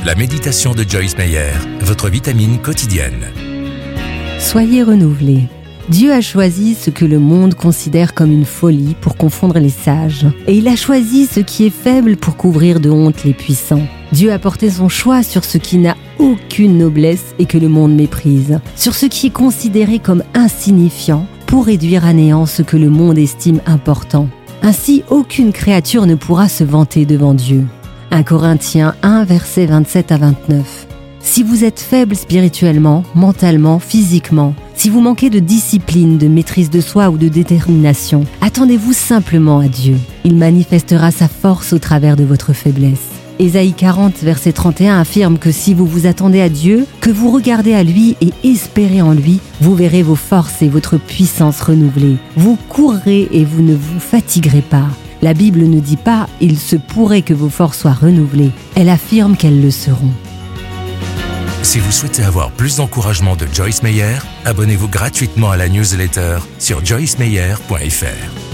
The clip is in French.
La méditation de Joyce Meyer, votre vitamine quotidienne. Soyez renouvelés. Dieu a choisi ce que le monde considère comme une folie pour confondre les sages. Et il a choisi ce qui est faible pour couvrir de honte les puissants. Dieu a porté son choix sur ce qui n'a aucune noblesse et que le monde méprise. Sur ce qui est considéré comme insignifiant pour réduire à néant ce que le monde estime important. Ainsi, aucune créature ne pourra se vanter devant Dieu. 1 Corinthiens 1, versets 27 à 29. Si vous êtes faible spirituellement, mentalement, physiquement, si vous manquez de discipline, de maîtrise de soi ou de détermination, attendez-vous simplement à Dieu. Il manifestera sa force au travers de votre faiblesse. Ésaïe 40, verset 31 affirme que si vous vous attendez à Dieu, que vous regardez à lui et espérez en lui, vous verrez vos forces et votre puissance renouvelées. Vous courrez et vous ne vous fatiguerez pas. La Bible ne dit pas « il se pourrait que vos forces soient renouvelées ». Elle affirme qu'elles le seront. Si vous souhaitez avoir plus d'encouragement de Joyce Meyer, abonnez-vous gratuitement à la newsletter sur joycemeyer.fr.